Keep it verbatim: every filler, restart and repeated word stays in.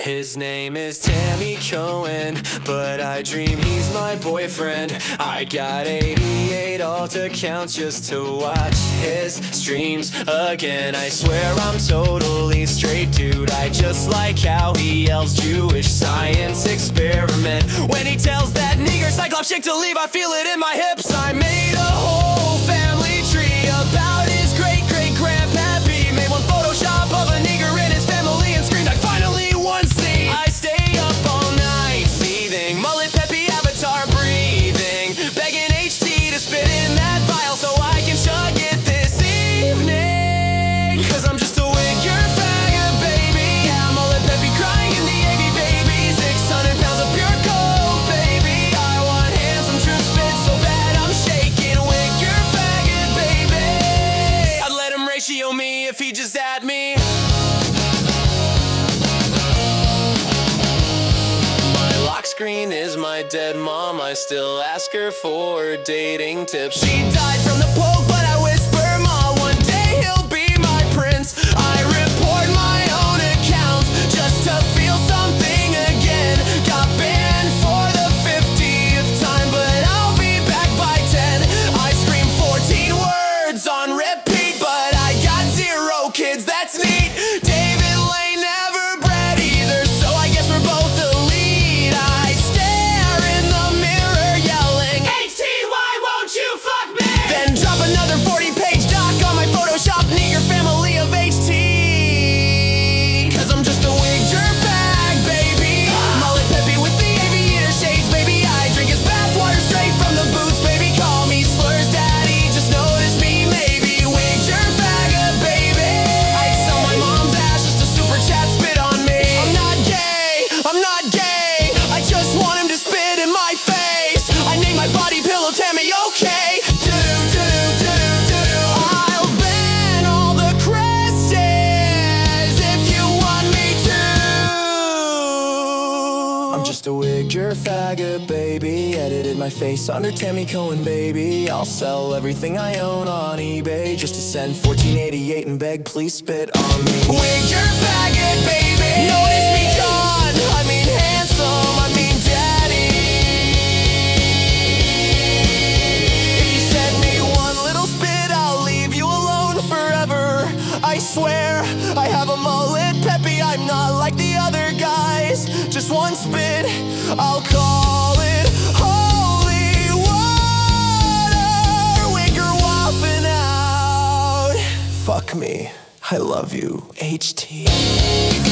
His name is Tammy Cohen, but I dream he's my boyfriend. I got eighty-eight altar counts just to watch his streams again. I swear I'm totally straight, dude. I just like how he yells Jewish science experiment when he tells that nigger cyclops chick to leave. I feel it in my hips. I made a whole family tree about his great great grandpappy. Made one Photoshop of a nigger and his family and screamed, I finally won scene. I stay up all night seething, mullet peppy avatar breathing, begging H T to spit in that vial so I can chug it this evening. Cause I'm just a wicker faggot, baby. Yeah, mullet peppy crying in the A V, baby. six hundred pounds of pure coke, baby. I want handsome true spit so bad I'm shaking. Wicker faggot, baby. I'd let him ratio me if he just at me. Screen is my dead mom. I still ask her for dating tips. She died from the poke, but I whisper, Ma, one day he'll be my prince. I report my own account just to feel something again. Got banned for the fiftieth time, but I'll be back by ten. I scream fourteen words on repeat, but I got zero kids, that's neat. David Lane never bred either, so I guess we're both the lead. I stare in the mirror yelling, H T, why won't you fuck me? Then drop another forty page doc on my Photoshop, nigger family of H T. Cause I'm just a wig jerk bag, baby. Mullet peppy with the aviator shades, baby. I drink his bathwater straight from the boots, baby. Call me slurs daddy, just notice me maybe. Wig jerk faggot, baby. I'd sell my mom's ass just to super chat spit on me. I'm not gay, I'm not gay. I just want him to spit in my face. I name my body pillow Tammy, okay. Do do do do. I'll ban all the Christies if you want me to. I'm just a wigger faggot, baby. Edited my face under Tammy Cohen, baby. I'll sell everything I own on eBay just to send fourteen eighty-eight and beg, please spit on me. Wigger faggot, baby. Notice me, John. I mean handsome, I mean daddy. If you send me one little spit, I'll leave you alone forever. I swear I have a mullet peppy, I'm not like the other guys. Just one spit, I'll call it holy water. Wigger waffing out. Fuck me, I love you, H T.